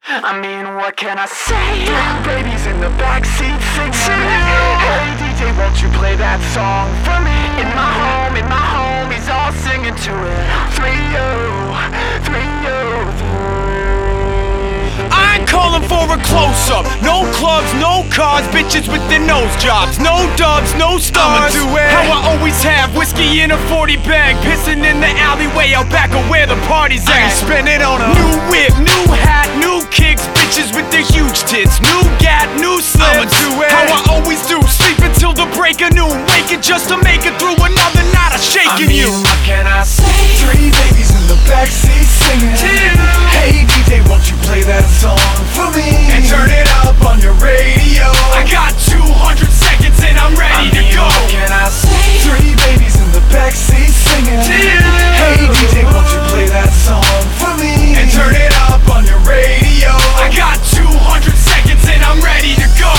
I mean, what can I say? Baby's in the backseat singing. Hey DJ, won't you play that song for me? In my home, he's all singing to it. 3-0, 3-0. I ain't calling for a close-up. No clubs, no cars, bitches with their nose jobs. No dubs, no stars. I'ma do it how I always have. Whiskey in a 40 bag, pissing in the alleyway out back of where the party's at. I ain't spending on a new whip, new hat, new kicks, bitches with their huge tits. New gat, new slips. I'ma do it how I always do. Sleep until the break of noon, waking just to make it through another night of shaking you. What can I say? 3 babies in the backseat singing. Hey DJ, won't you play that song for me? And turn it up on your radio. I got 200 seconds and I'm ready to go. What can I say? 3 babies in the backseat singing. Hey DJ, won't you play that song for me? And turn it up on your radio. I got 200 seconds and I'm ready to go.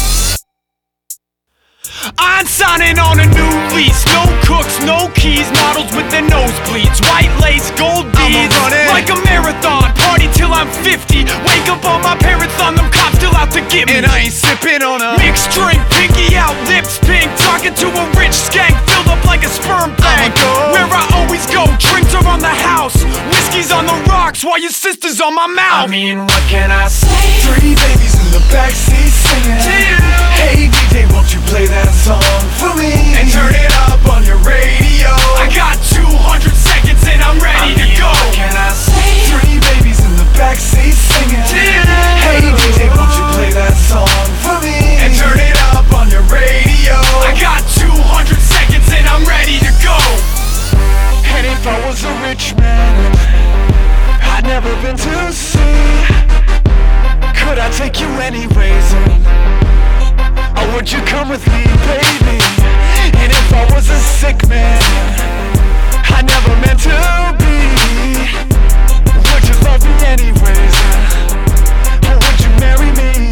I'm signing on a new lease. No cooks, no keys, models with their nosebleeds. White lace, gold beads, like a marathon. Party till I'm 50. Wake up on my parents on them cops still out to get me. And I ain't sipping on a mixed drink, pinky out, lips pink. Talking to a rich skank, filled up like a sperm bank. Where I always go, drinks are on the house. Whiskey's on the rocks while your sister's on my mouth. I mean, what can I say? 3 babies in the backseat singing. Hey DJ, won't you play that song for me? And turn it up on your radio. I got 200 seconds and I'm ready to go. What can I say? 3 babies in the backseat singing. Hey DJ, won't you play that song for me? And turn it up on your radio. I got 200 seconds and I'm ready to go. And if I was a rich man, I'd never been to sea. Could I take you anyways? Or would you come with me, baby? And if I was a sick man, I never meant to be, would you love me anyways? Or would you marry me?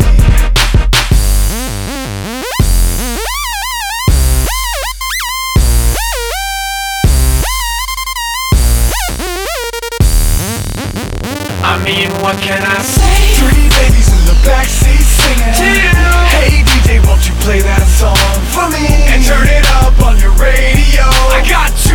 I mean, what can I say? 3 babies in the backseat singing. Hey DJ, won't you play that song for me? And turn it up on your radio. I got